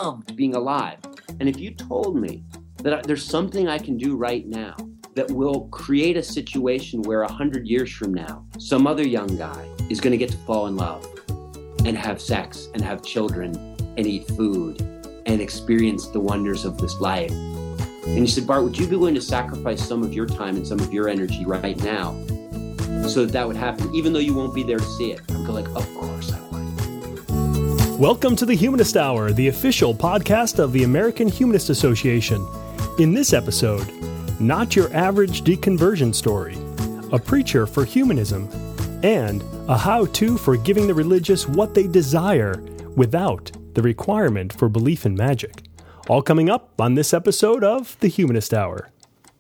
loved being alive. And if you told me that there's something I can do right now that will create a situation where 100 years from now, some other young guy is going to get to fall in love and have sex and have children and eat food and experience the wonders of this life. And you said, Bart, would you be willing to sacrifice some of your time and some of your energy right now so that would happen, even though you won't be there to see it? I'm like, of course I would. Welcome to the Humanist Hour, the official podcast of the American Humanist Association. In this episode, not your average deconversion story, a preacher for humanism, and a how-to for giving the religious what they desire without the requirement for belief in magic. All coming up on this episode of the Humanist Hour.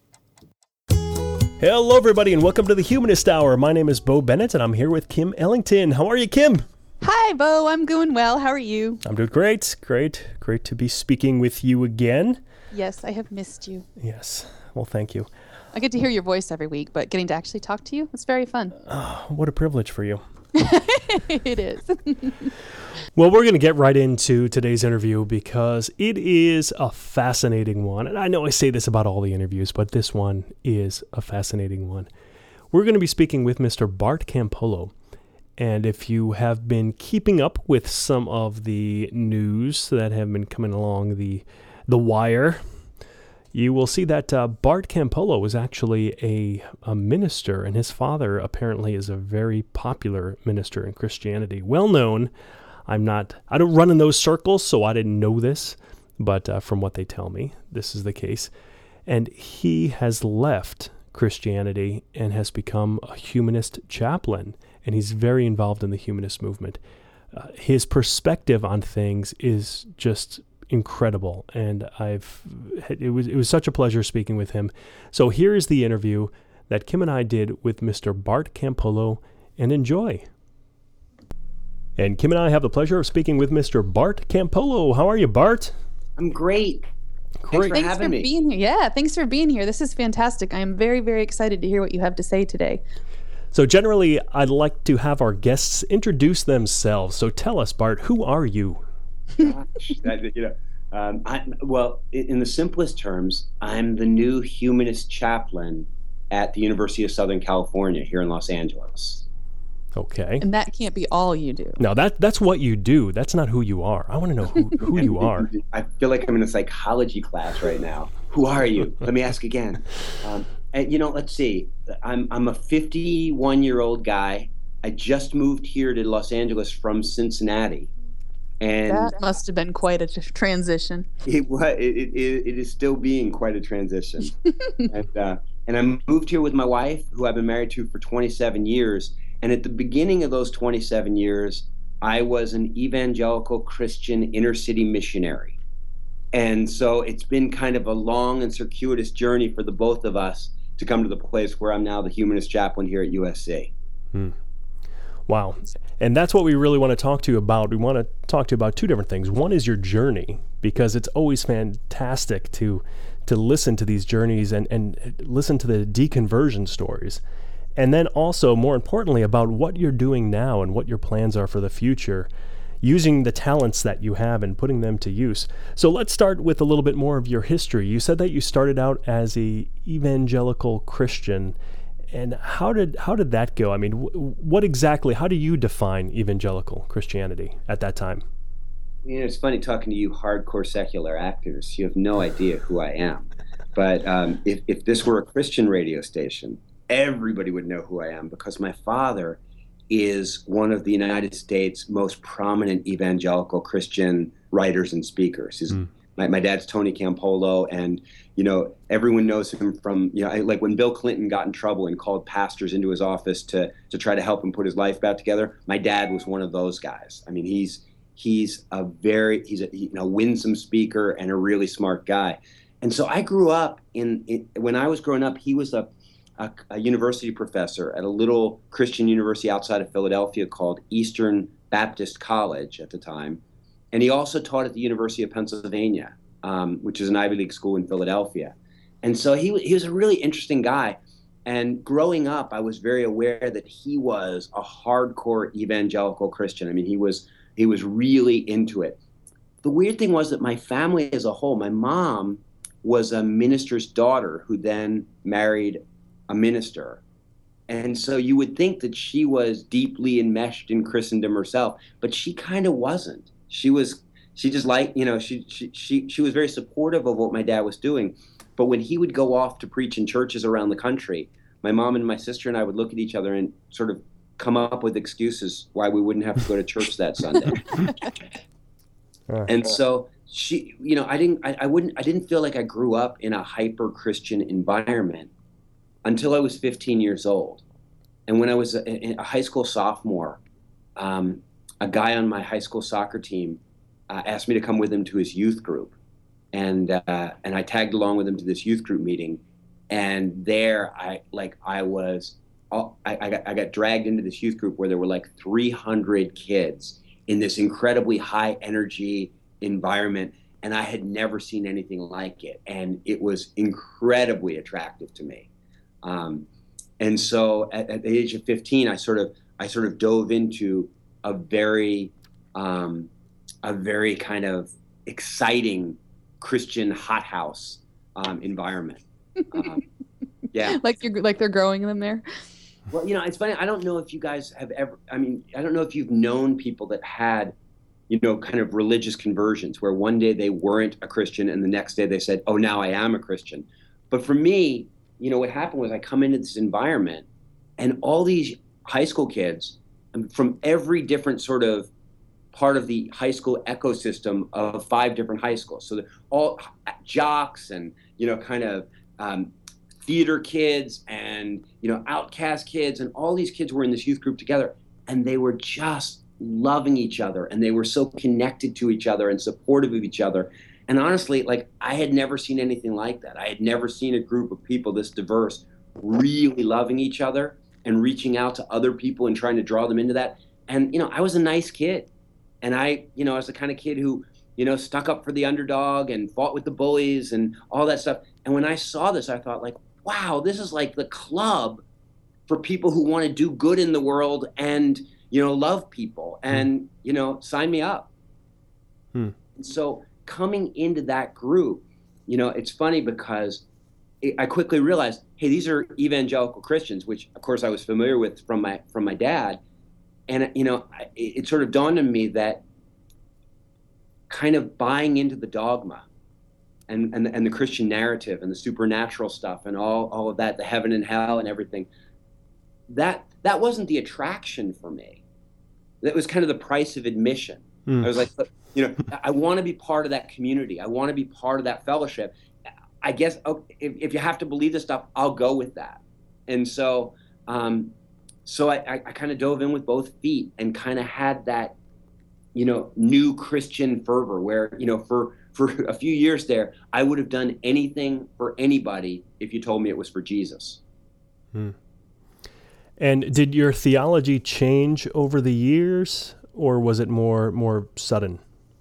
Hello, everybody, and welcome to the Humanist Hour. My name is Bo Bennett, and I'm here with Kim Ellington. How are you, Kim? Hi, Bo. I'm doing well. How are you? I'm doing great. Great to be speaking with you again. Yes, I have missed you. Yes. Well, thank you. I get to hear your voice every week, but getting to actually talk to you, it's very fun. Oh, what a privilege for you. It is. Well, we're going to get right into today's interview because it is a fascinating one. And I know I say this about all the interviews, but this one is a fascinating one. We're going to be speaking with Mr. Bart Campolo. And if you have been keeping up with some of the news that have been coming along the wire, you will see that Bart Campolo is actually a minister, and his father apparently is a very popular minister in Christianity. Well known. I don't run in those circles, so I didn't know this, but from what they tell me, this is the case. And he has left Christianity and has become a humanist chaplain, and he's very involved in the humanist movement. His perspective on things is just incredible, and it was such a pleasure speaking with him. So here is the interview that Kim and I did with Mr. Bart Campolo, and enjoy. And Kim and I have the pleasure of speaking with Mr. Bart Campolo. How are you, Bart? I'm great. Great. Thanks for being here. Yeah, thanks for being here. This is fantastic. I am very, very excited to hear what you have to say today. So generally, I'd like to have our guests introduce themselves. So tell us, Bart, who are you? Gosh, in the simplest terms, I'm the new humanist chaplain at the University of Southern California here in Los Angeles. Okay. And that can't be all you do. No, that's what you do. That's not who you are. I want to know who you are. I feel like I'm in a psychology class right now. Who are you? Let me ask again. Let's see. I'm a 51-year-old guy. I just moved here to Los Angeles from Cincinnati. And that must have been quite a transition. It is still being quite a transition. And I moved here with my wife, who I've been married to for 27 years. And at the beginning of those 27 years, I was an evangelical Christian inner city missionary. And so it's been kind of a long and circuitous journey for the both of us to come to the place where I'm now the humanist chaplain here at USC. Wow. And that's what we really want to talk to you about. We want to talk to you about two different things. One is your journey, because it's always fantastic to listen to these journeys and listen to the deconversion stories. And then also, more importantly, about what you're doing now and what your plans are for the future, using the talents that you have and putting them to use. So let's start with a little bit more of your history. You said that you started out as a evangelical Christian. And how did that go? I mean, how do you define evangelical Christianity at that time? It's funny talking to you hardcore secular activists. You have no idea who I am. But if this were a Christian radio station, everybody would know who I am, because my father is one of the United States' most prominent evangelical Christian writers and speakers. My dad's Tony Campolo, and everyone knows him from like when Bill Clinton got in trouble and called pastors into his office to try to help him put his life back together. My dad was one of those guys. I mean, he's a winsome speaker and a really smart guy. And so I grew up when I was growing up, he was a university professor at a little Christian university outside of Philadelphia called Eastern Baptist College at the time. And he also taught at the University of Pennsylvania, which is an Ivy League school in Philadelphia. And so he was a really interesting guy. And growing up, I was very aware that he was a hardcore evangelical Christian. I mean, he was really into it. the weird thing was that my family as a whole, my mom was a minister's daughter who then married a minister. And so you would think that she was deeply enmeshed in Christendom herself, but she kind of wasn't. She just like, she was very supportive of what my dad was doing. But when he would go off to preach in churches around the country, my mom and my sister and I would look at each other and sort of come up with excuses why we wouldn't have to go to church that Sunday. And so I didn't feel like I grew up in a hyper Christian environment until I was 15 years old. And when I was a high school sophomore, a guy on my high school soccer team asked me to come with him to his youth group. And I tagged along with him to this youth group meeting. And there I got dragged into this youth group where there were like 300 kids in this incredibly high energy environment. And I had never seen anything like it. And it was incredibly attractive to me. And so at the age of 15, I sort of dove into a very kind of exciting Christian hothouse environment. Yeah, like they're growing them there. Well, it's funny. I don't know if you guys have ever. I mean, I don't know if you've known people that had, kind of religious conversions where one day they weren't a Christian and the next day they said, "Oh, now I am a Christian." But for me, what happened was I come into this environment and all these high school kids from every different sort of part of the high school ecosystem of 5 different high schools. So they're all jocks and, kind of theater kids and, outcast kids. And all these kids were in this youth group together and they were just loving each other. And they were so connected to each other and supportive of each other. And honestly, like I had never seen anything like that. I had never seen a group of people this diverse really loving each other and reaching out to other people and trying to draw them into that. And, I was a nice kid. And I was the kind of kid who, stuck up for the underdog and fought with the bullies and all that stuff. And when I saw this, I thought like, wow, this is like the club for people who want to do good in the world and, love people and, sign me up. So coming into that group, it's funny because I quickly realized, hey, these are evangelical Christians, which of course I was familiar with from my dad. And, it sort of dawned on me that kind of buying into the dogma and the Christian narrative and the supernatural stuff and all of that, the heaven and hell and everything, that wasn't the attraction for me. That was kind of the price of admission. I was like, I want to be part of that community. I want to be part of that fellowship. I guess if you have to believe this stuff, I'll go with that. And so I kind of dove in with both feet and kind of had that, new Christian fervor where, for a few years there, I would have done anything for anybody if you told me it was for Jesus. And did your theology change over the years, or was it more sudden?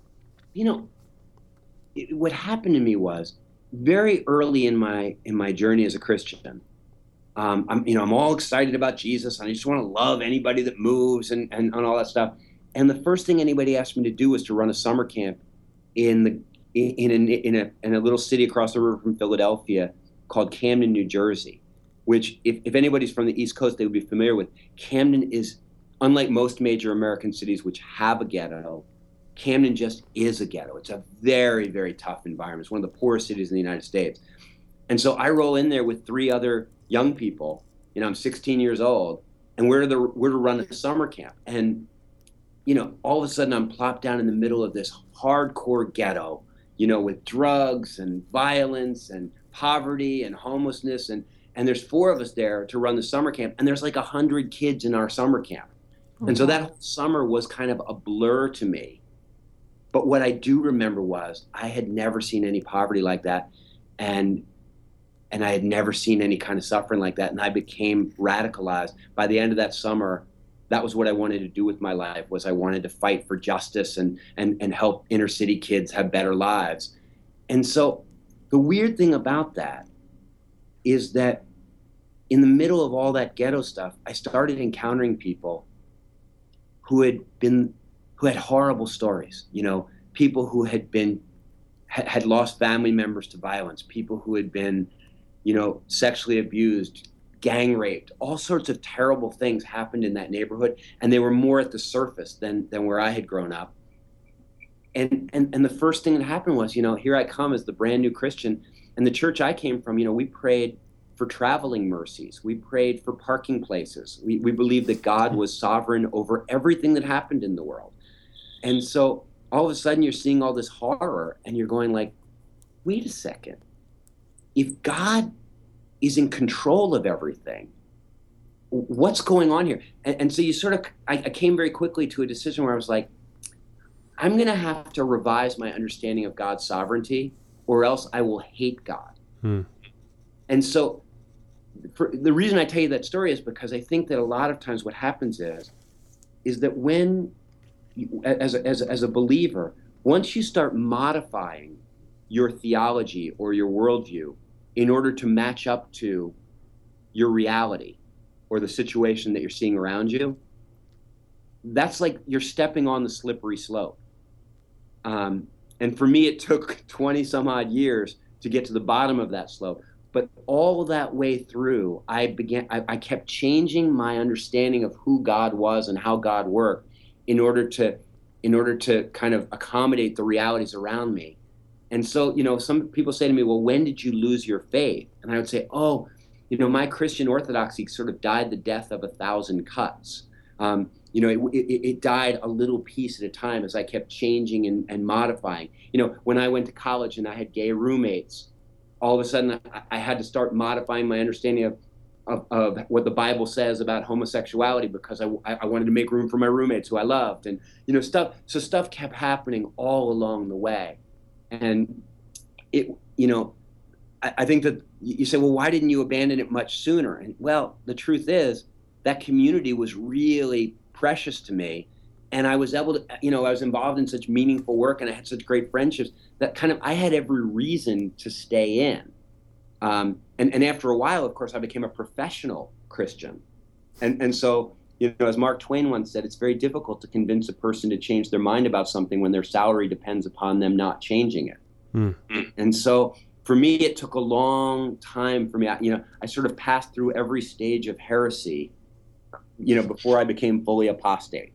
What happened to me was very early in my journey as a Christian. I'm all excited about Jesus, and I just want to love anybody that moves and all that stuff. And the first thing anybody asked me to do was to run a summer camp in a little city across the river from Philadelphia called Camden, New Jersey, which if anybody's from the East Coast, they would be familiar with. Camden is, unlike most major American cities which have a ghetto, Camden just is a ghetto. It's a very, very tough environment. It's one of the poorest cities in the United States. And so I roll in there with 3 other young people. I'm 16 years old, and we're to run a summer camp. And, all of a sudden I'm plopped down in the middle of this hardcore ghetto, with drugs and violence and poverty and homelessness. And there's 4 of us there to run the summer camp. And there's like 100 kids in our summer camp. And so that whole summer was kind of a blur to me. But what I do remember was I had never seen any poverty like that. And I had never seen any kind of suffering like that. And I became radicalized. By the end of that summer, that was what I wanted to do with my life, was I wanted to fight for justice and help inner city kids have better lives. And so the weird thing about that is that in the middle of all that ghetto stuff, I started encountering people who had horrible stories, people who had lost family members to violence, people who had been, sexually abused, gang raped, all sorts of terrible things happened in that neighborhood, and they were more at the surface than where I had grown up. And the first thing that happened was, here I come as the brand new Christian, and the church I came from, we prayed for traveling mercies. We prayed for parking places. We believed that God was sovereign over everything that happened in the world. And so all of a sudden you're seeing all this horror and you're going like, wait a second. If God is in control of everything, what's going on here? And so I came very quickly to a decision where I was like, I'm going to have to revise my understanding of God's sovereignty, or else I will hate God. And so the reason I tell you that story is because I think that a lot of times what happens is that when as a believer, once you start modifying your theology or your worldview in order to match up to your reality or the situation that you're seeing around you, that's like you're stepping on the slippery slope. And for me, it took 20 some odd years to get to the bottom of that slope. But all that way through, I kept changing my understanding of who God was and how God worked in order to kind of accommodate the realities around me. And so, some people say to me, well, when did you lose your faith? And I would say, my Christian orthodoxy sort of died the death of 1,000 cuts. It died a little piece at a time as I kept changing and modifying. When I went to college and I had gay roommates, all of a sudden I had to start modifying my understanding of what the Bible says about homosexuality because I wanted to make room for my roommates who I loved. And, stuff kept happening all along the way. And I think that you say, well, why didn't you abandon it much sooner? And well, the truth is that community was really precious to me. And I was able to, I was involved in such meaningful work and I had such great friendships that I had every reason to stay in. And after a while, of course, I became a professional Christian. And so, as Mark Twain once said, it's very difficult to convince a person to change their mind about something when their salary depends upon them not changing it. And so for me, it took a long time for me. I sort of passed through every stage of heresy, before I became fully apostate.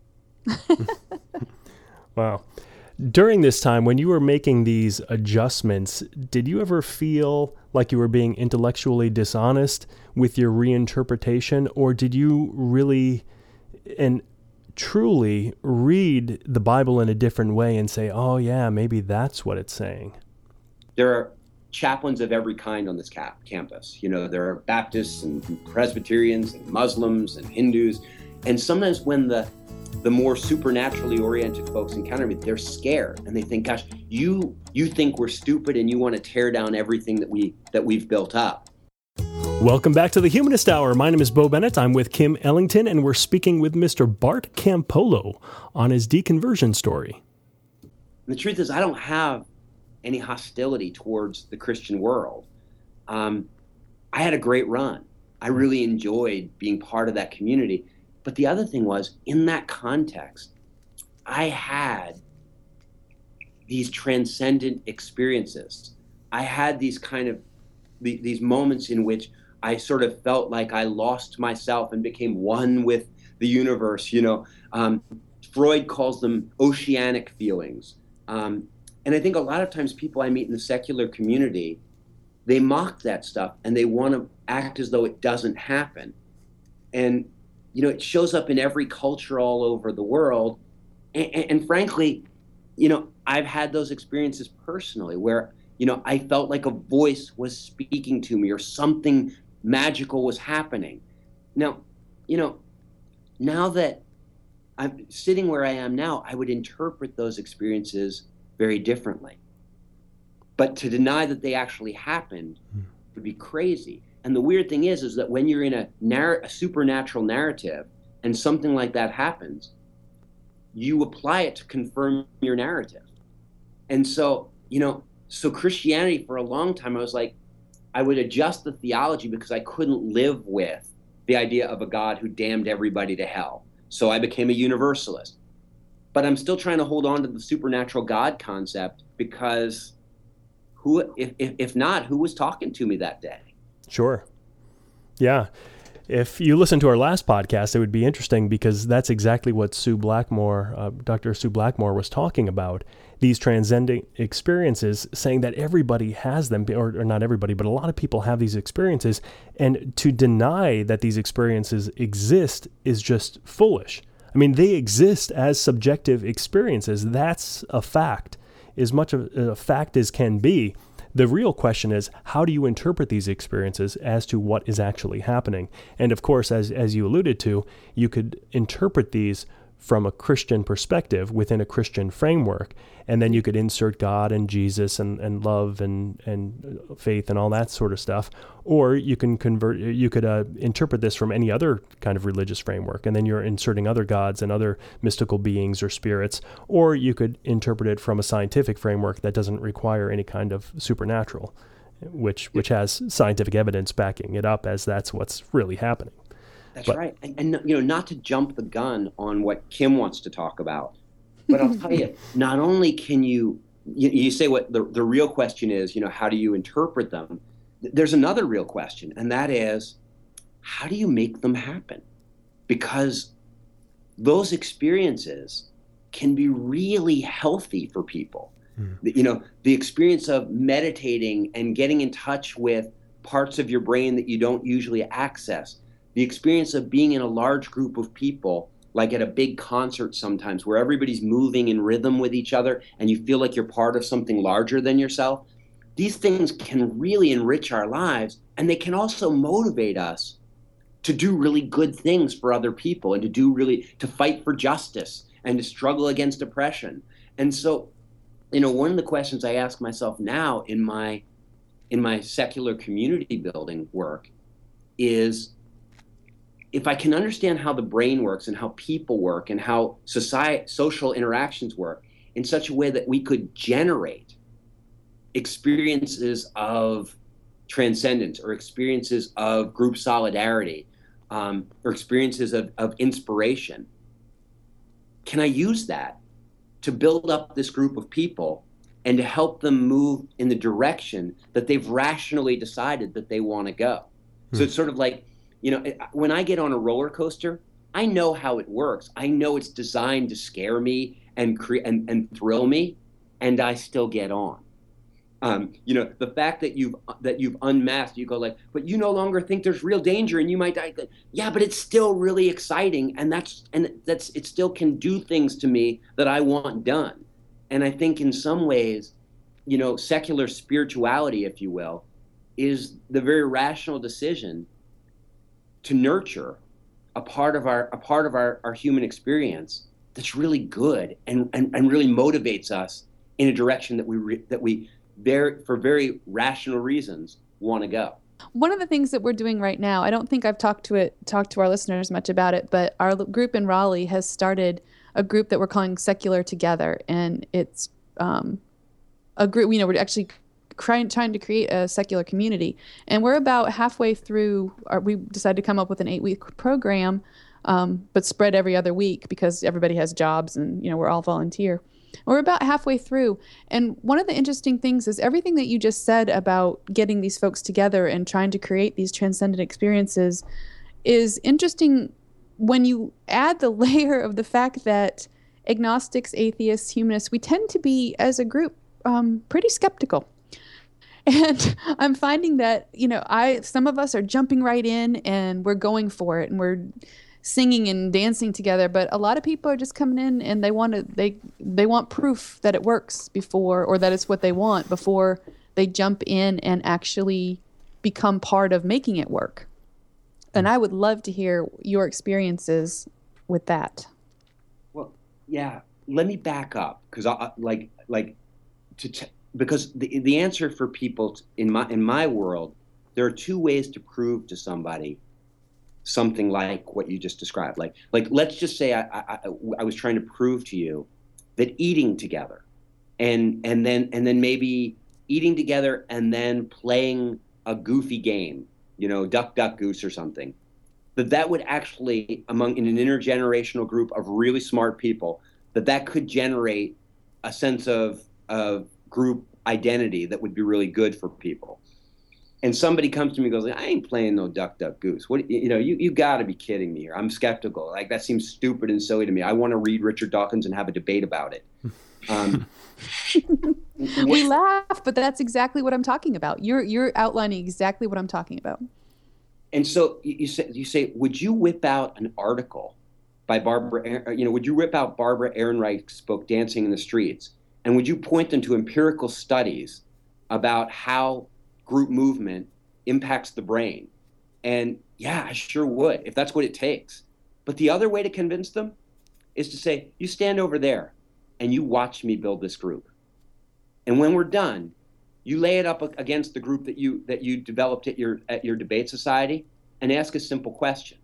Wow. During this time, when you were making these adjustments, did you ever feel like you were being intellectually dishonest with your reinterpretation, or did you really and truly read the Bible in a different way and say, oh yeah, maybe that's what it's saying? There are chaplains of every kind on this campus. There are Baptists and Presbyterians and Muslims and Hindus. And sometimes when the more supernaturally oriented folks encounter me, they're scared and they think, gosh, you think we're stupid and you want to tear down everything that we've built up. Welcome back to the Humanist Hour. My name is Bo Bennett. I'm with Kim Ellington, and we're speaking with Mr. Bart Campolo on his deconversion story. And the truth is, I don't have any hostility towards the Christian world. I had a great run. I really enjoyed being part of that community. But the other thing was, in that context, I had these transcendent experiences. I had these these moments in which I sort of felt like I lost myself and became one with the universe. Freud calls them oceanic feelings. And I think a lot of times people I meet in the secular community, they mock that stuff and they want to act as though it doesn't happen. And, it shows up in every culture all over the world. And frankly, I've had those experiences personally where, I felt like a voice was speaking to me or something magical was happening. Now, now that I'm sitting where I am now, I would interpret those experiences very differently. But to deny that they actually happened would be crazy. And the weird thing is that when you're in a supernatural narrative and something like that happens, you apply it to confirm your narrative. And so, so Christianity for a long time, I was like, I would adjust the theology because I couldn't live with the idea of a God who damned everybody to hell. So I became a universalist. but I'm still trying to hold on to the supernatural God concept, because if not, who was talking to me that day? Sure. Yeah. If you listen to our last podcast, it would be interesting, because that's exactly what Dr. Sue Blackmore was talking about. These transcendent experiences, saying that everybody has them, or not everybody, but a lot of people have these experiences. And to deny that these experiences exist is just foolish. I mean, they exist as subjective experiences. That's a fact, as much of a fact as can be. The real question is, how do you interpret these experiences as to what is actually happening? And of course, as you alluded to, you could interpret these from a Christian perspective within a Christian framework, and then you could insert God and Jesus and love and faith and all that sort of stuff. Or you could interpret this from any other kind of religious framework, and then you're inserting other gods and other mystical beings or spirits. Or you could interpret it from a scientific framework that doesn't require any kind of supernatural, which has scientific evidence backing it up as that's what's really happening. That's right. And not to jump the gun on what Kim wants to talk about, but I'll tell you, not only can you say what the real question is, how do you interpret them? There's another real question, and that is, how do you make them happen? Because those experiences can be really healthy for people. The experience of meditating and getting in touch with parts of your brain that you don't usually access. The experience of being in a large group of people, like at a big concert sometimes, where everybody's moving in rhythm with each other and you feel like you're part of something larger than yourself. These things can really enrich our lives, and they can also motivate us to do really good things for other people, and to fight for justice and to struggle against oppression. And so, one of the questions I ask myself now in my secular community building work is, if I can understand how the brain works and how people work and how social interactions work in such a way that we could generate experiences of transcendence, or experiences of group solidarity, or experiences of inspiration, can I use that to build up this group of people and to help them move in the direction that they've rationally decided that they want to go? So it's sort of like, when I get on a roller coaster, I know how it works. I know it's designed to scare me and thrill me, and I still get on. The fact that you've unmasked, you go like, but you no longer think there's real danger and you might die. Yeah, but it's still really exciting, and it still can do things to me that I want done. And I think in some ways, secular spirituality, if you will, is the very rational decision to nurture a part of our human experience that's really good and really motivates us in a direction that we for very rational reasons want to go. One of the things that we're doing right now, I don't think I've talked to our listeners much about it, but our group in Raleigh has started a group that we're calling Secular Together, and it's a group. We're actually trying to create a secular community, and we're about halfway through. We decided to come up with an 8-week program, but spread every other week because everybody has jobs, and we're all volunteer. We're about halfway through, and one of the interesting things is everything that you just said about getting these folks together and trying to create these transcendent experiences is interesting when you add the layer of the fact that agnostics, atheists, humanists, we tend to be, as a group, pretty skeptical. And I'm finding that, some of us are jumping right in and we're going for it and we're singing and dancing together. But a lot of people are just coming in and they want proof that it works or that it's what they want before they jump in and actually become part of making it work. And I would love to hear your experiences with that. Well, yeah, let me back up because because the answer for people in my world, there are two ways to prove to somebody something like what you just described. Like let's just say I was trying to prove to you that eating together, and then maybe eating together and then playing a goofy game, duck, duck, goose or something, that would actually in an intergenerational group of really smart people that could generate a sense of group identity that would be really good for people. And somebody comes to me and goes, I ain't playing no Duck, Duck, Goose. What, you got to be kidding me here. I'm skeptical. Like, that seems stupid and silly to me. I want to read Richard Dawkins and have a debate about it. We laugh, but that's exactly what I'm talking about. You're outlining exactly what I'm talking about. And so you say, would you whip out an article by would you whip out Barbara Ehrenreich's book, Dancing in the Streets, and would you point them to empirical studies about how group movement impacts the brain? And yeah, I sure would, if that's what it takes. But the other way to convince them is to say, you stand over there and you watch me build this group. And when we're done, you lay it up against the group that you developed at your debate society and ask a simple question.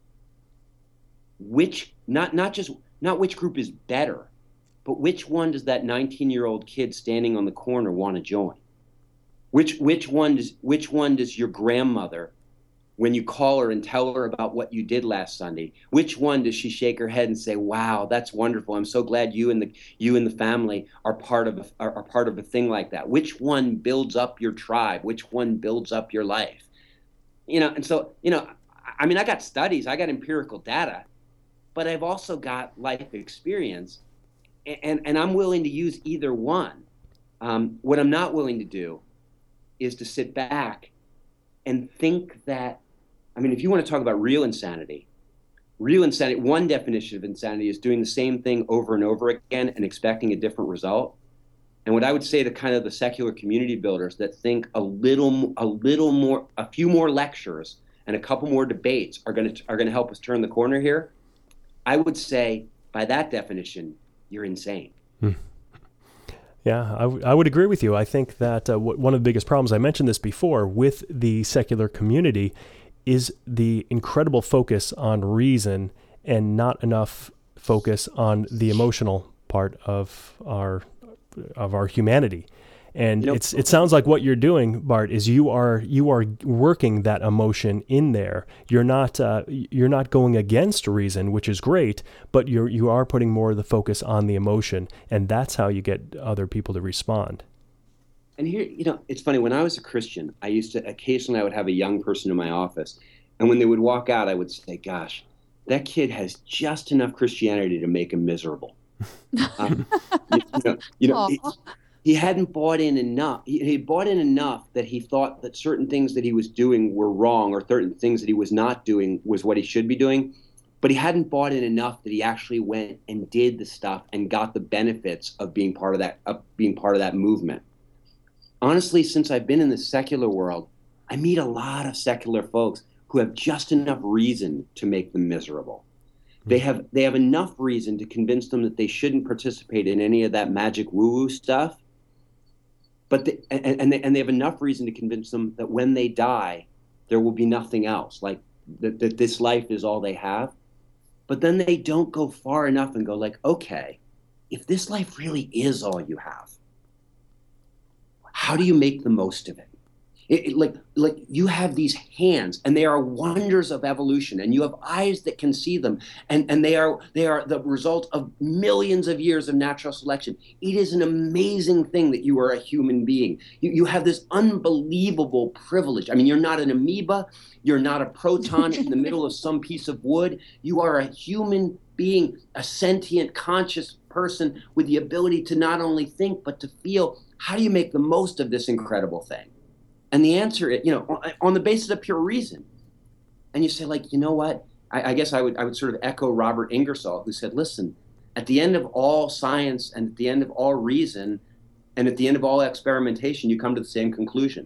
Not which group is better, but which one does that 19-year-old kid standing on the corner want to join? Which one does your grandmother, when you call her and tell her about what you did last Sunday, which one does she shake her head and say, "Wow, that's wonderful. I'm so glad you and the family are part of a thing like that." Which one builds up your tribe? Which one builds up your life? And so, I mean, I got studies, I got empirical data, but I've also got life experience, and I'm willing to use either one. What I'm not willing to do is to sit back and think that, I mean, if you want to talk about real insanity, one definition of insanity is doing the same thing over and over again and expecting a different result. And what I would say to kind of the secular community builders that think a few more lectures and a couple more debates are going to help us turn the corner here, I would say, by that definition, you're insane. Yeah, I would agree with you. I think that one of the biggest problems, I mentioned this before, with the secular community is the incredible focus on reason and not enough focus on the emotional part of our humanity. And it sounds like what you're doing, Bart, is you are working that emotion in there. You're not going against reason, which is great, but you are putting more of the focus on the emotion, and that's how you get other people to respond. And here, it's funny. When I was a Christian, I used to occasionally I would have a young person in my office, and when they would walk out, I would say, "Gosh, that kid has just enough Christianity to make him miserable." He hadn't bought in enough. He bought in enough that he thought that certain things that he was doing were wrong, or certain things that he was not doing was what he should be doing. But he hadn't bought in enough that he actually went and did the stuff and got the benefits of being part of that movement. Honestly, since I've been in the secular world, I meet a lot of secular folks who have just enough reason to make them miserable. They have enough reason to convince them that they shouldn't participate in any of that magic woo-woo stuff. But they have enough reason to convince them that when they die, there will be nothing else, like that this life is all they have. But then they don't go far enough and go like, okay, if this life really is all you have, how do you make the most of it? Like you have these hands, and they are wonders of evolution, and you have eyes that can see them, and they are the result of millions of years of natural selection. It is an amazing thing that you are a human being. You have this unbelievable privilege. I mean, you're not an amoeba, you're not a proton in the middle of some piece of wood. You are a human being, a sentient, conscious person with the ability to not only think but to feel. How do you make the most of this incredible thing? And the answer is, on the basis of pure reason. And you say, like, you know what? I guess I would sort of echo Robert Ingersoll, who said, listen, at the end of all science and at the end of all reason and at the end of all experimentation, you come to the same conclusion.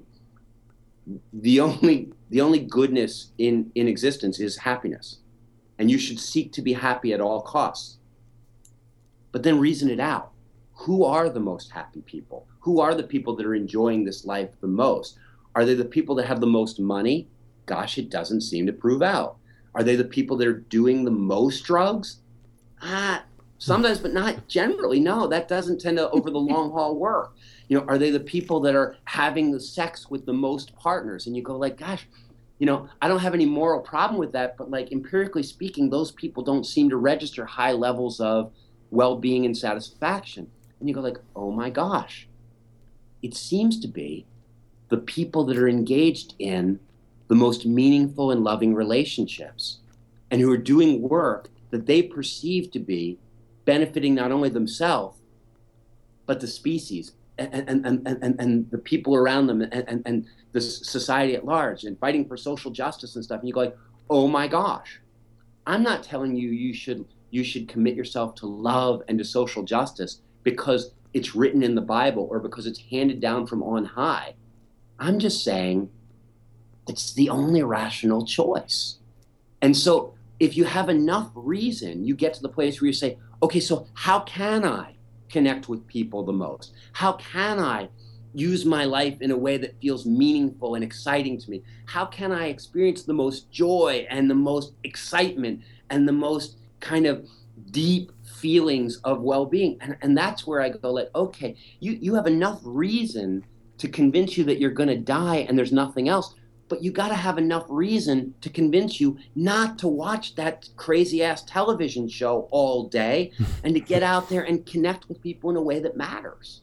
The only goodness in existence is happiness. And you should seek to be happy at all costs. But then reason it out. Who are the most happy people? Who are the people that are enjoying this life the most? Are they the people that have the most money? Gosh, it doesn't seem to prove out. Are they the people that are doing the most drugs? Sometimes, but not generally. No, that doesn't tend to over the long haul work. Are they the people that are having the sex with the most partners? And you go like, gosh, I don't have any moral problem with that, but like empirically speaking, those people don't seem to register high levels of well-being and satisfaction. And you go like, oh my gosh, it seems to be the people that are engaged in the most meaningful and loving relationships and who are doing work that they perceive to be benefiting not only themselves, but the species and the people around them and the society at large, and fighting for social justice and stuff. And you go like, oh my gosh, I'm not telling you you should commit yourself to love and to social justice because it's written in the Bible or because it's handed down from on high. I'm just saying it's the only rational choice. And so if you have enough reason, you get to the place where you say, okay, so how can I connect with people the most? How can I use my life in a way that feels meaningful and exciting to me? How can I experience the most joy and the most excitement and the most kind of deep feelings of well-being? And that's where I go like, okay, you have enough reason to convince you that you're going to die and there's nothing else. But you got to have enough reason to convince you not to watch that crazy ass television show all day and to get out there and connect with people in a way that matters.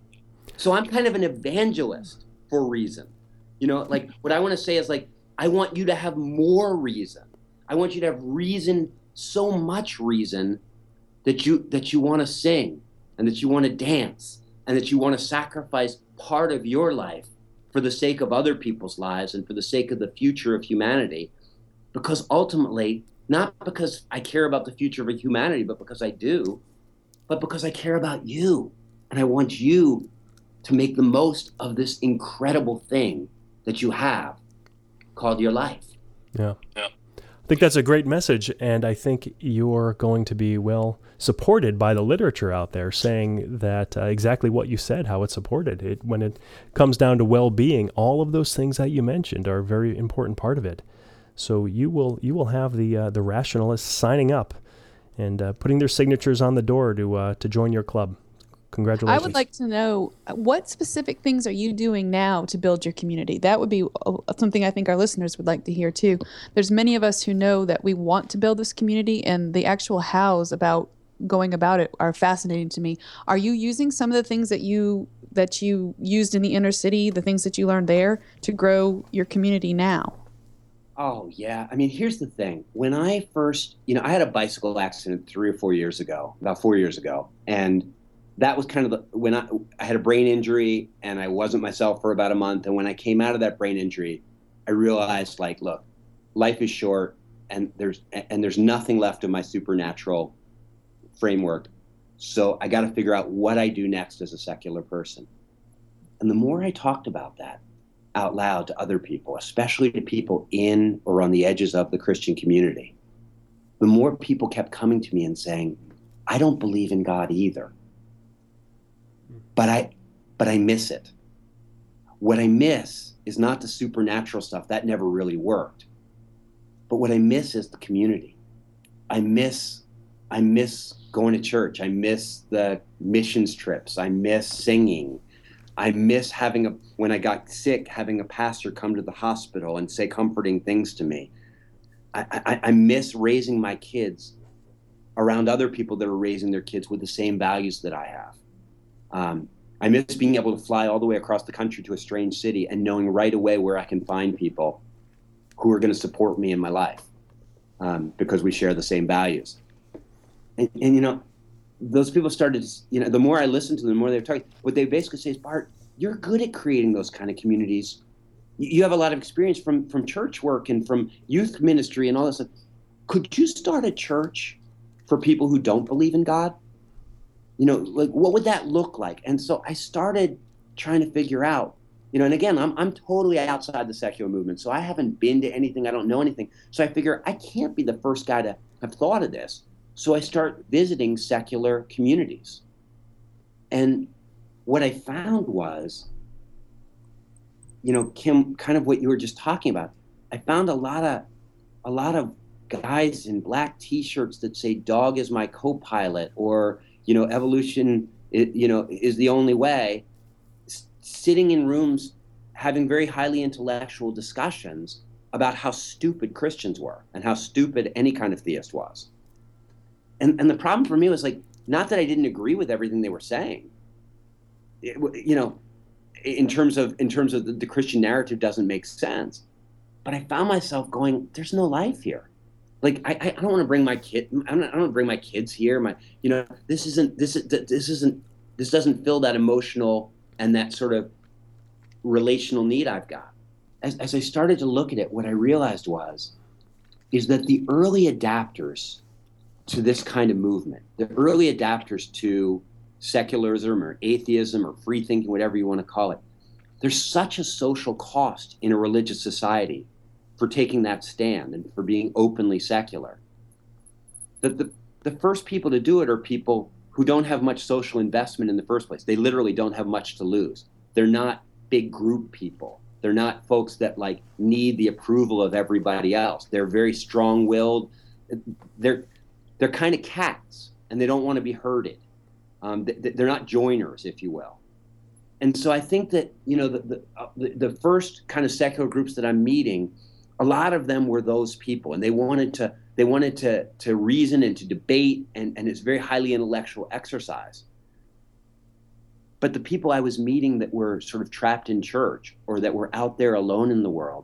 So I'm kind of an evangelist for reason. You know, like what I want to say is like, I want you to have more reason. I want you to have reason, so much reason that you want to sing and that you want to dance and that you want to sacrifice part of your life for the sake of other people's lives and for the sake of the future of humanity. Because ultimately, not because I care about the future of humanity, but because I do, but because I care about you. And I want you to make the most of this incredible thing that you have called your life. Yeah. I think that's a great message, and I think you're going to be well supported by the literature out there saying that exactly what you said, how it's supported. When it comes down to well-being, all of those things that you mentioned are a very important part of it. So you will have the rationalists signing up and putting their signatures on the door to join your club. Congratulations. I would like to know, what specific things are you doing now to build your community? That would be something I think our listeners would like to hear too. There's many of us who know that we want to build this community, and the actual hows about going about it are fascinating to me. Are you using some of the things that you used in the inner city, the things that you learned there, to grow your community now? Oh, yeah. I mean, here's the thing. When I first, I had a bicycle accident 3 or 4 years ago, about 4 years ago. And that was kind of when I had a brain injury and I wasn't myself for about a month. And when I came out of that brain injury, I realized, like, look, life is short and there's nothing left of my supernatural framework. So I got to figure out what I do next as a secular person. And the more I talked about that out loud to other people, especially to people in or on the edges of the Christian community, the more people kept coming to me and saying, I don't believe in God either. But I miss it. What I miss is not the supernatural stuff. That never really worked. But what I miss is the community. I miss going to church. I miss the missions trips. I miss singing. I miss when I got sick, having a pastor come to the hospital and say comforting things to me. I miss raising my kids around other people that are raising their kids with the same values that I have. I miss being able to fly all the way across the country to a strange city and knowing right away where I can find people who are going to support me in my life because we share the same values. And those people started, the more I listened to them, the more they were talking, what they basically say is, Bart, you're good at creating those kind of communities. You have a lot of experience from church work and from youth ministry and all this. Could you start a church for people who don't believe in God? Like, what would that look like? And so I started trying to figure out, and again, I'm totally outside the secular movement. So I haven't been to anything. I don't know anything. So I figure I can't be the first guy to have thought of this. So I start visiting secular communities. And what I found was, Kim, kind of what you were just talking about. I found a lot of guys in black T-shirts that say "Dog is my co-pilot" or evolution, is the only way, sitting in rooms having very highly intellectual discussions about how stupid Christians were and how stupid any kind of theist was. And the problem for me was like, Not that I didn't agree with everything they were saying. You know, in terms of the Christian narrative doesn't make sense. But I found myself going, there's no life here. Like I don't want to bring my kid. I don't want to bring my kids here. This doesn't fill that emotional and that sort of relational need I've got. As I started to look at it, what I realized is that the early adapters to this kind of movement, the early adapters to secularism or atheism or free thinking, whatever you want to call it, there's such a social cost in a religious society for taking that stand and for being openly secular, that the first people to do it are people who don't have much social investment in the first place. They literally don't have much to lose. They're not big group people. They're not folks that like need the approval of everybody else. They're very strong-willed. They're kind of cats, and they don't want to be herded. They're not joiners, if you will. And so I think that, you know, the first kind of secular groups that I'm meeting, a lot of them were those people, and they wanted to reason and to debate, and it's a very highly intellectual exercise. But the people I was meeting that were sort of trapped in church or that were out there alone in the world,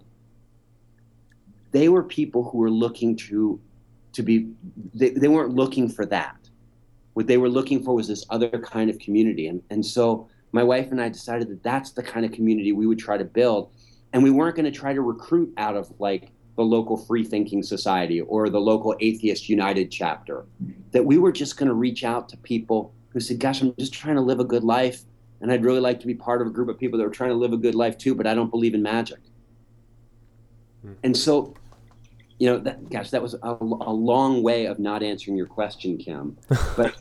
they were people who were looking to be, they weren't looking for that. What they were looking for was this other kind of community. And so my wife and I decided that that's the kind of community we would try to build. And we weren't going to try to recruit out of like the local free thinking society or the local Atheist United chapter, that we were just going to reach out to people who said, gosh, I'm just trying to live a good life. And I'd really like to be part of a group of people that were trying to live a good life too, but I don't believe in magic. And so, you know, that was a long way of not answering your question, Kim. But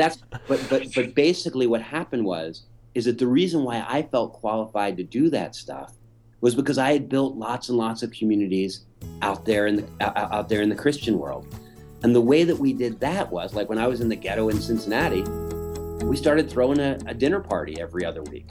basically what happened is that the reason why I felt qualified to do that stuff was because I had built lots and lots of communities out there in the Christian world. And the way that we did that was, like when I was in the ghetto in Cincinnati, we started throwing a dinner party every other week.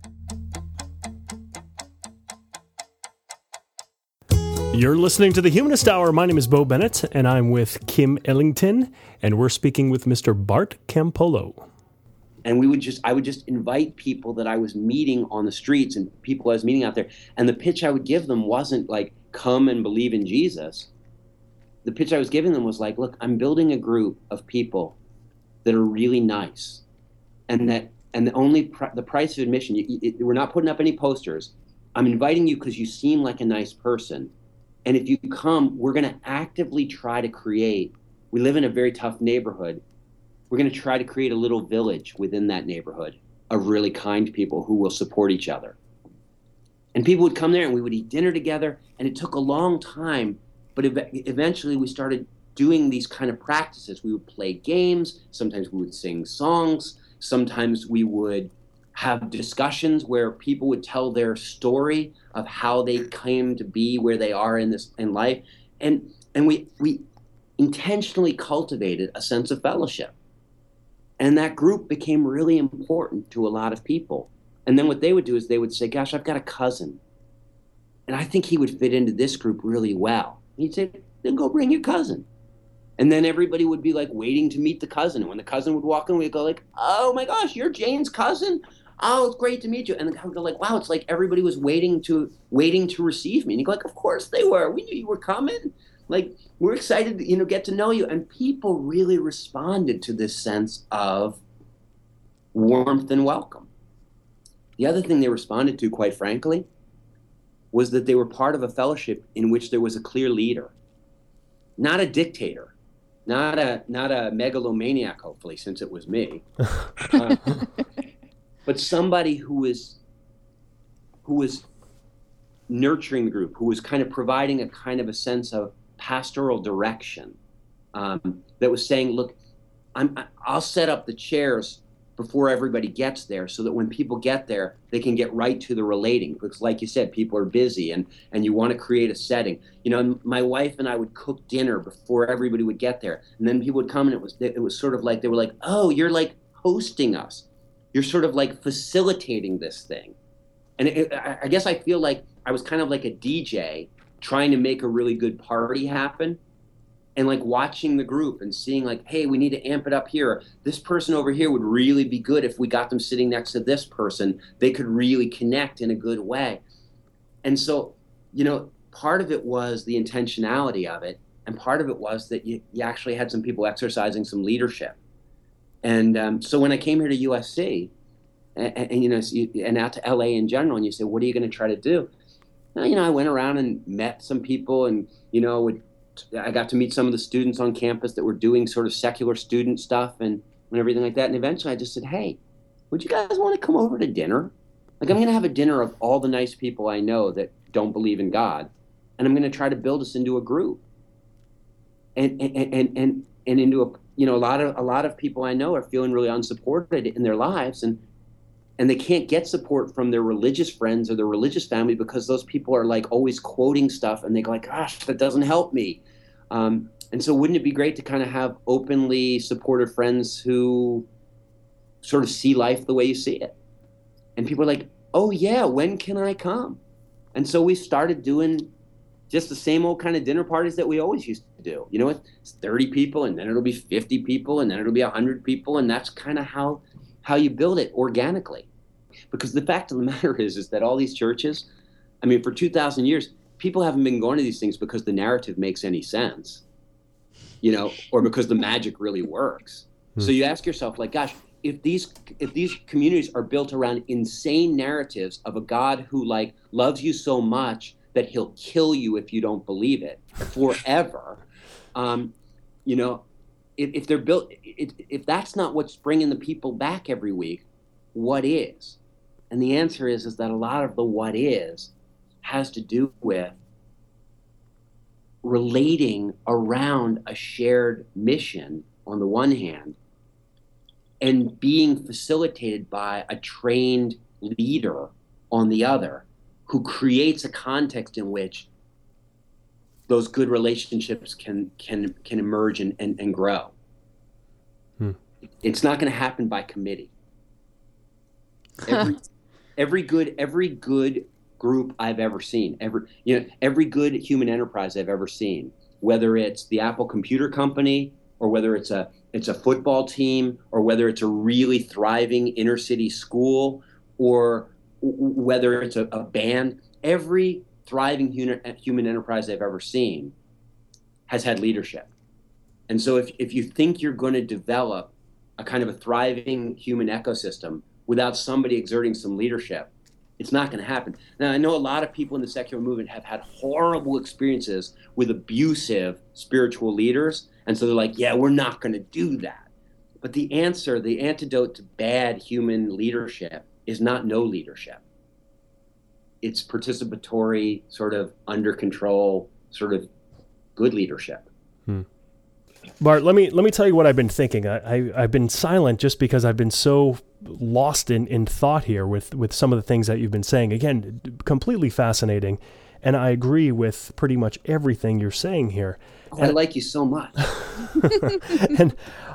You're listening to the Humanist Hour. My name is Bo Bennett, and I'm with Kim Ellington, and we're speaking with Mr. Bart Campolo. And I would just invite people that I was meeting on the streets and people I was meeting out there. And the pitch I would give them wasn't like, come and believe in Jesus. The pitch I was giving them was like, look, I'm building a group of people that are really nice. And the price of admission, we're not putting up any posters. I'm inviting you because you seem like a nice person. And if you come, we're going to actively try to create, we live in a very tough neighborhood. We're going to try to create a little village within that neighborhood of really kind people who will support each other. And people would come there and we would eat dinner together. And it took a long time, but eventually we started doing these kind of practices. We would play games. Sometimes we would sing songs. Sometimes we would have discussions where people would tell their story of how they came to be where they are in life. And we intentionally cultivated a sense of fellowship. And that group became really important to a lot of people. And then what they would do is they would say, gosh, I've got a cousin, and I think he would fit into this group really well. And he'd say, then go bring your cousin. And then everybody would be like waiting to meet the cousin. And when the cousin would walk in, we'd go like, oh my gosh, you're Jane's cousin? Oh, it's great to meet you. And the guy would go like, wow, it's like everybody was waiting to receive me. And you go like, of course they were. We knew you were coming. Like, we're excited to, get to know you. And people really responded to this sense of warmth and welcome. The other thing they responded to, quite frankly, was that they were part of a fellowship in which there was a clear leader, not a dictator, not a megalomaniac, hopefully, since it was me, but somebody who was nurturing the group, who was kind of providing a kind of a sense of pastoral direction, that was saying, look, I'll set up the chairs before everybody gets there so that when people get there, they can get right to the relating. Because like you said, people are busy and you want to create a setting. My wife and I would cook dinner before everybody would get there. And then people would come and it was sort of like, they were like, oh, you're like hosting us. You're sort of like facilitating this thing. And I guess I feel like I was kind of like a DJ trying to make a really good party happen. and like watching the group and seeing like, hey, we need to amp it up here. This person over here would really be good if we got them sitting next to this person. They could really connect in a good way. And so, part of it was the intentionality of it. And part of it was that you actually had some people exercising some leadership. And so when I came here to USC and out to LA in general, and you say, what are you going to try to do? I went around and met some people and, I got to meet some of the students on campus that were doing sort of secular student stuff and everything like that. And eventually I just said, hey, would you guys want to come over to dinner? Like, I'm going to have a dinner of all the nice people I know that don't believe in God. And I'm going to try to build us into a group and into a lot of people I know are feeling really unsupported in their lives. And they can't get support from their religious friends or their religious family because those people are like always quoting stuff and they go like, gosh, that doesn't help me. And so wouldn't it be great to kind of have openly supportive friends who sort of see life the way you see it? And people are like, oh yeah, when can I come? And so we started doing just the same old kind of dinner parties that we always used to do. It's 30 people and then it'll be 50 people and then it'll be 100 people. And that's kind of how you build it organically. Because the fact of the matter is that all these churches, for 2,000 years, people haven't been going to these things because the narrative makes any sense, or because the magic really works. So you ask yourself, like, gosh, if these communities are built around insane narratives of a God who like loves you so much that he'll kill you if you don't believe it forever, if they're built, if that's not what's bringing the people back every week, what is? And the answer is that a lot of the what is has to do with relating around a shared mission on the one hand and being facilitated by a trained leader on the other who creates a context in which those good relationships can emerge and grow. It's not going to happen by committee. Every good group I've ever seen, every good human enterprise I've ever seen, whether it's the Apple Computer Company or whether it's a football team or whether it's a really thriving inner city school or whether it's a band, every thriving human enterprise I've ever seen has had leadership. And so if you think you're going to develop a kind of a thriving human ecosystem without somebody exerting some leadership, it's not going to happen. Now, I know a lot of people in the secular movement have had horrible experiences with abusive spiritual leaders. And so they're like, yeah, we're not going to do that. But the antidote to bad human leadership is not no leadership. It's participatory, sort of under control, sort of good leadership. Bart, let me tell you what I've been thinking. I've been silent just because I've been so lost in thought here with some of the things that you've been saying. Again, completely fascinating, and I agree with pretty much everything you're saying here. I like you so much. And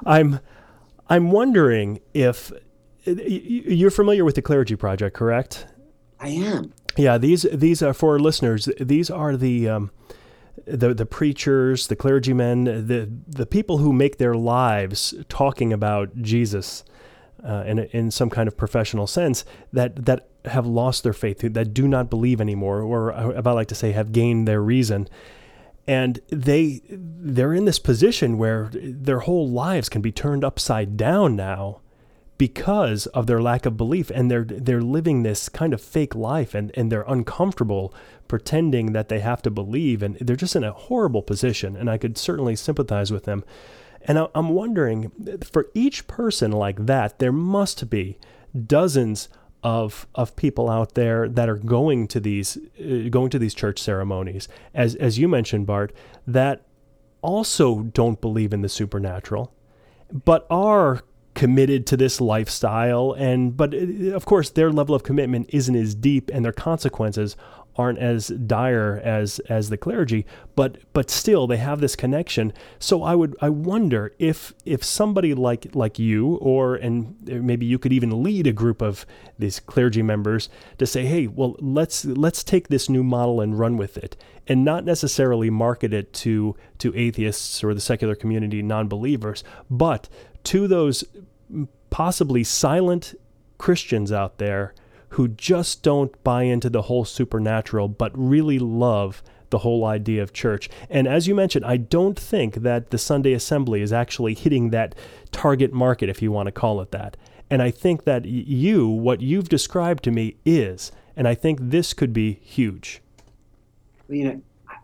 I'm wondering if you're familiar with the Clergy Project, correct? I am. Yeah, these are for listeners. These are the preachers, the clergymen, the people who make their lives talking about Jesus in some kind of professional sense that have lost their faith, that do not believe anymore, or I like to say have gained their reason. And they're in this position where their whole lives can be turned upside down now because of their lack of belief, and they're living this kind of fake life, and they're uncomfortable pretending that they have to believe, and they're just in a horrible position, and I could certainly sympathize with them. And I'm wondering, for each person like that, there must be dozens of people out there that are going to these church ceremonies, as you mentioned, Bart, that also don't believe in the supernatural, but are committed to this lifestyle, but of course their level of commitment isn't as deep, and their consequences aren't as dire as the clergy, but still they have this connection. So I wonder if somebody like you, and maybe you could even lead a group of these clergy members to say, hey, well, let's take this new model and run with it, and not necessarily market it to atheists or the secular community, non-believers, but to those possibly silent Christians out there who just don't buy into the whole supernatural, but really love the whole idea of church. And as you mentioned, I don't think that the Sunday Assembly is actually hitting that target market, if you want to call it that. And I think that what you've described to me is, and I think this could be huge. Well,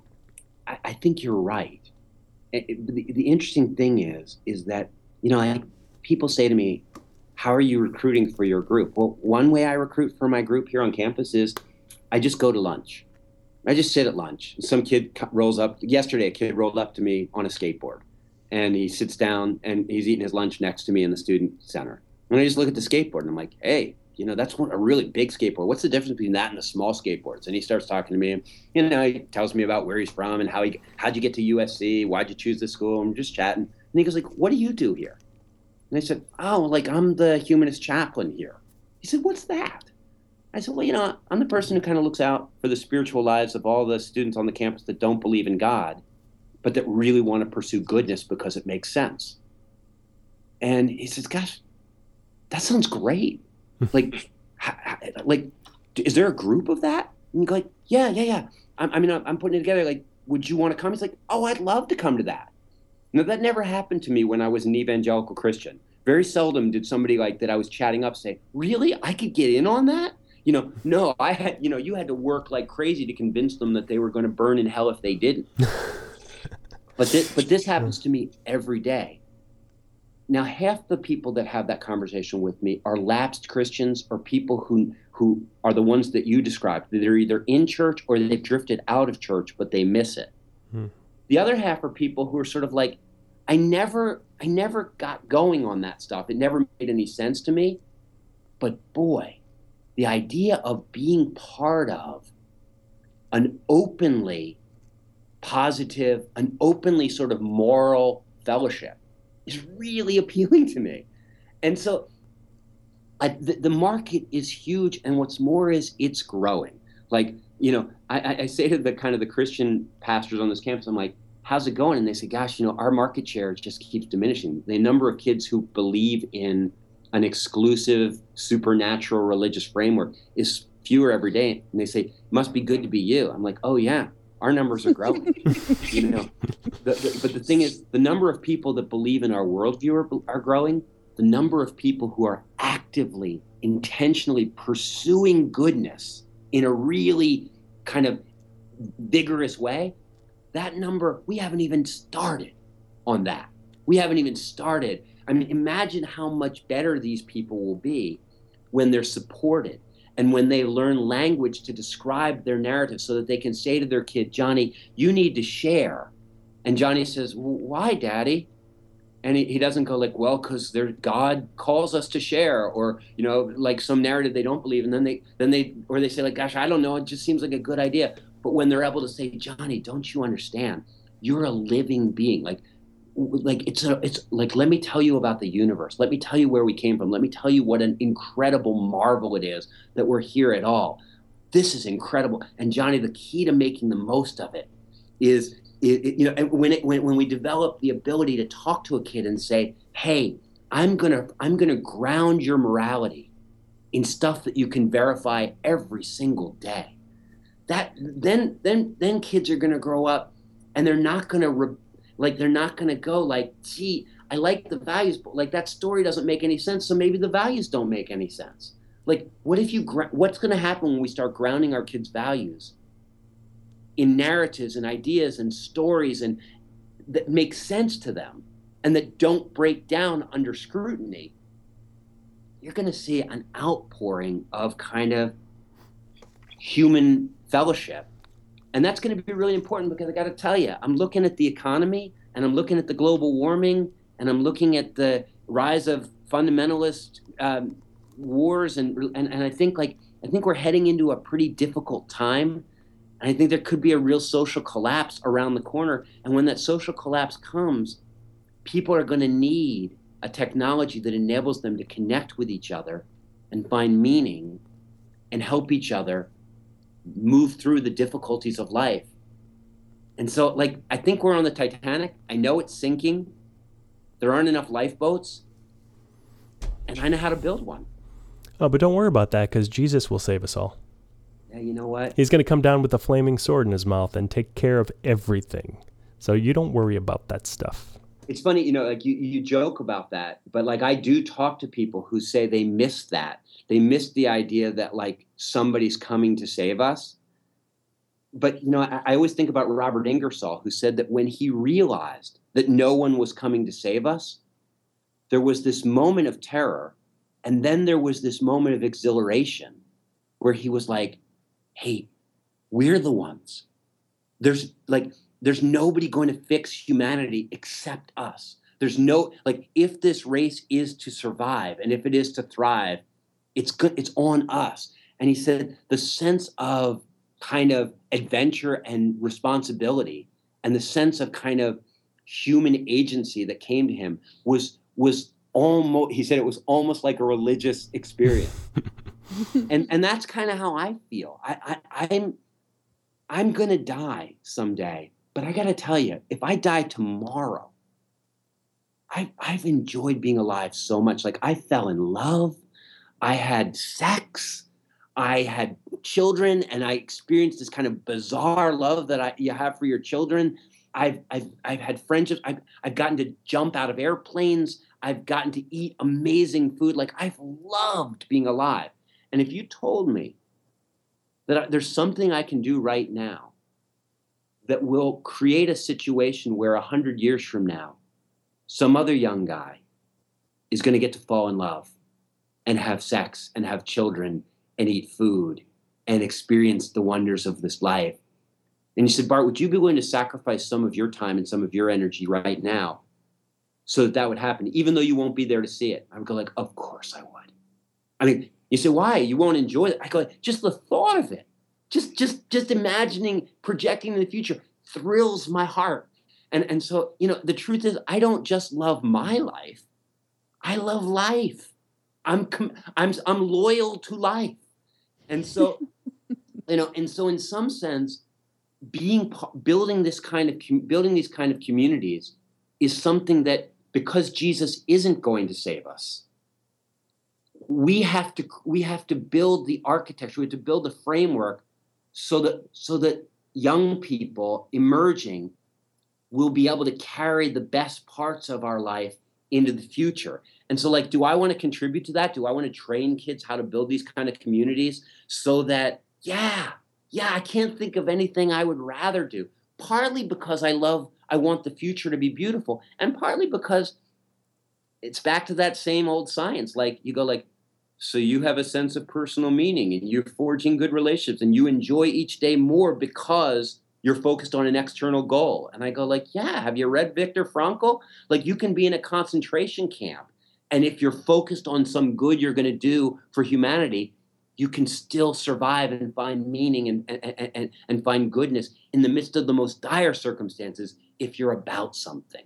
I think you're right. The interesting thing is that, people say to me, how are you recruiting for your group? Well, one way I recruit for my group here on campus is I just go to lunch. I just sit at lunch. Some kid rolls up. Yesterday, a kid rolled up to me on a skateboard, and he sits down and he's eating his lunch next to me in the student center. And I just look at the skateboard and I'm like, hey, that's a really big skateboard. What's the difference between that and the small skateboards? And he starts talking to me, and he tells me about where he's from and how'd you get to USC? Why'd you choose this school? And I'm just chatting. And he goes like, what do you do here? And I said, I'm the humanist chaplain here. He said, what's that? I said, well, I'm the person who kind of looks out for the spiritual lives of all the students on the campus that don't believe in God, but that really want to pursue goodness because it makes sense. And he says, gosh, that sounds great. Like, is there a group of that? And you go like, yeah. I'm putting it together. Like, would you want to come? He's like, oh, I'd love to come to that. Now, that never happened to me when I was an evangelical Christian. Very seldom did somebody like that I was chatting up say, really? I could get in on that? No, I had, you had to work like crazy to convince them that they were going to burn in hell if they didn't. But this happens to me every day. Now, half the people that have that conversation with me are lapsed Christians or people who are the ones that you described. They're either in church or they've drifted out of church, but they miss it. The other half are people who are sort of like, I never got going on that stuff. It never made any sense to me. But boy, the idea of being part of an openly positive, an openly sort of moral fellowship is really appealing to me. And so the market is huge. And what's more is it's growing. Like, I say to the Christian pastors on this campus, I'm like, how's it going? And they say, gosh, our market share just keeps diminishing. The number of kids who believe in an exclusive supernatural religious framework is fewer every day. And they say, must be good to be you. I'm like, oh yeah, our numbers are growing. But the thing is, the number of people that believe in our worldview are growing. The number of people who are actively, intentionally pursuing goodness in a really kind of vigorous way, that number, we haven't even started on that. We haven't even started. I mean, imagine how much better these people will be when they're supported and when they learn language to describe their narrative so that they can say to their kid, Johnny, you need to share. And Johnny says, well, why, Daddy? And he doesn't go like, well, because God calls us to share, or, like some narrative they don't believe. And then they say like, gosh, I don't know. It just seems like a good idea. But when they're able to say, Johnny, don't you understand? You're a living being. Like it's like, let me tell you about the universe. Let me tell you where we came from. Let me tell you what an incredible marvel it is that we're here at all. This is incredible. And Johnny, the key to making the most of it is, when we develop the ability to talk to a kid and say, hey, I'm gonna ground your morality in stuff that you can verify every single day. That then kids are gonna grow up and they're not gonna they're not gonna go like, gee, I like the values, but like that story doesn't make any sense, so maybe the values don't make any sense. Like, what's gonna happen when we start grounding our kids' values in narratives and ideas and stories and that make sense to them and that don't break down under scrutiny? You're going to see an outpouring of kind of human fellowship. And that's going to be really important because I got to tell you, I'm looking at the economy and I'm looking at the global warming and I'm looking at the rise of fundamentalist wars and I think we're heading into a pretty difficult time. And I think there could be a real social collapse around the corner. And when that social collapse comes, people are going to need a technology that enables them to connect with each other and find meaning and help each other move through the difficulties of life. And so, like, I think we're on the Titanic. I know it's sinking. There aren't enough lifeboats. And I know how to build one. Oh, but don't worry about that, because Jesus will save us all. Yeah, you know what? He's going to come down with a flaming sword in his mouth and take care of everything. So you don't worry about that stuff. It's funny, like you joke about that, but like I do talk to people who say they miss that. They miss the idea that like somebody's coming to save us. But, I always think about Robert Ingersoll, who said that when he realized that no one was coming to save us, there was this moment of terror. And then there was this moment of exhilaration where he was like, hey, we're the ones. There's nobody going to fix humanity except us. There's no, like, if this race is to survive and if it is to thrive, it's on us. And he said the sense of kind of adventure and responsibility and the sense of kind of human agency that came to him was almost, he said it was almost like a religious experience. and that's kind of how I feel. I'm going to die someday, but I got to tell you, if I die tomorrow, I've enjoyed being alive so much. Like, I fell in love. I had sex. I had children, and I experienced this kind of bizarre love that you have for your children. I've had friendships. I've gotten to jump out of airplanes. I've gotten to eat amazing food. Like, I've loved being alive. And if you told me that there's something I can do right now that will create a situation where 100 years from now, some other young guy is going to get to fall in love and have sex and have children and eat food and experience the wonders of this life. And you said, Bart, would you be willing to sacrifice some of your time and some of your energy right now so that would happen, even though you won't be there to see it? I would go like, of course I would. I mean, you say, why? You won't enjoy it. I go, just the thought of it, just imagining, projecting in the future thrills my heart. And so, the truth is, I don't just love my life. I love life. I'm loyal to life. And so, in some sense, building these kind of communities is something that, because Jesus isn't going to save us, we have to build the architecture. We have to build the framework so that young people emerging will be able to carry the best parts of our life into the future. And so, like, do I want to contribute to that? Do I want to train kids how to build these kind of communities so that, I can't think of anything I would rather do. Partly because I want the future to be beautiful, and partly because it's back to that same old science. Like, you go like, so you have a sense of personal meaning and you're forging good relationships and you enjoy each day more because you're focused on an external goal. And I go like, have you read Viktor Frankl? Like, you can be in a concentration camp, and if you're focused on some good you're going to do for humanity, you can still survive and find meaning and find goodness in the midst of the most dire circumstances if you're about something.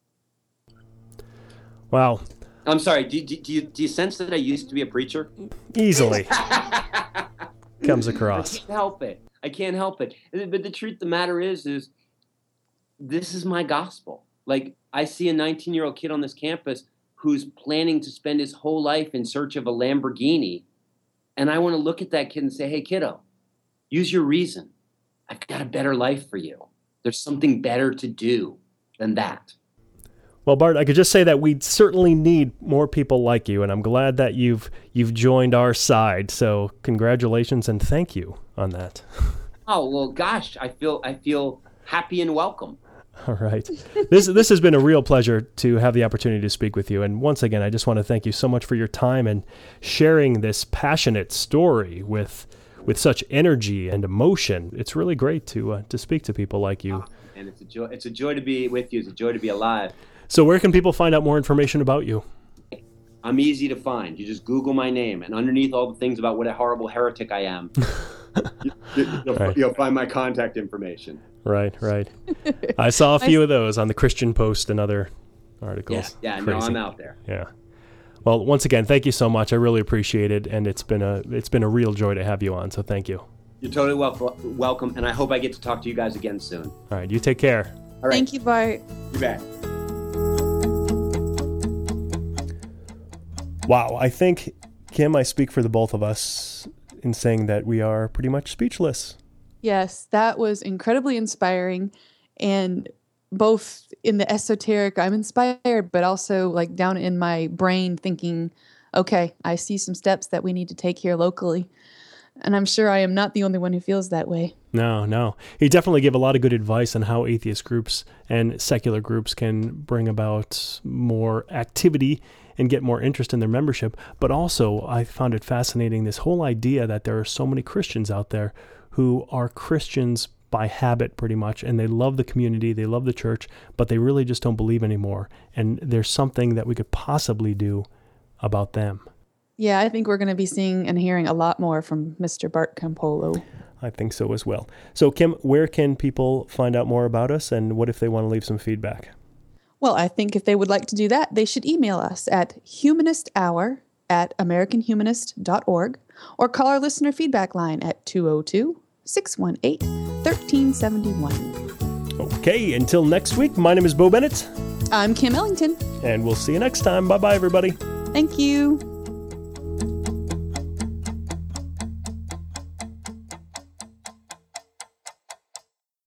Wow. I'm sorry, do you sense that I used to be a preacher? Easily. Comes across. I can't help it. But the truth of the matter is this is my gospel. Like, I see a 19-year-old kid on this campus who's planning to spend his whole life in search of a Lamborghini. And I want to look at that kid and say, hey, kiddo, use your reason. I've got a better life for you. There's something better to do than that. Well, Bart, I could just say that we certainly need more people like you, and I'm glad that you've joined our side. So congratulations and thank you on that. Oh, well, gosh, I feel happy and welcome. All right. This has been a real pleasure to have the opportunity to speak with you. And once again, I just want to thank you so much for your time and sharing this passionate story with such energy and emotion. It's really great to speak to people like you. And it's a joy to be with you. It's a joy to be alive. So where can people find out more information about you? I'm easy to find. You just Google my name, and underneath all the things about what a horrible heretic I am, You'll find my contact information. Right. I saw a few of those on the Christian Post and other articles. Yeah, no, I'm out there. Yeah. Well, once again, thank you so much. I really appreciate it, and it's been a real joy to have you on. So thank you. You're totally welcome, and I hope I get to talk to you guys again soon. All right, you take care. All right. Thank you, Bart. You bet. Wow, I think, Kim, I speak for the both of us in saying that we are pretty much speechless. Yes, that was incredibly inspiring, and both in the esoteric, I'm inspired, but also like down in my brain thinking, okay, I see some steps that we need to take here locally. And I'm sure I am not the only one who feels that way. No. He definitely gave a lot of good advice on how atheist groups and secular groups can bring about more activity and get more interest in their membership. But also, I found it fascinating, this whole idea that there are so many Christians out there who are Christians by habit pretty much, and they love the community, they love the church, but they really just don't believe anymore. And there's something that we could possibly do about them. Yeah, I think we're going to be seeing and hearing a lot more from Mr. Bart Campolo. I think so as well. So, Kim, where can people find out more about us, and what if they want to leave some feedback? Well, I think if they would like to do that, they should email us at humanisthour@americanhumanist.org or call our listener feedback line at 202-618-1371. Okay, until next week, my name is Bo Bennett. I'm Kim Ellington. And we'll see you next time. Bye-bye, everybody. Thank you.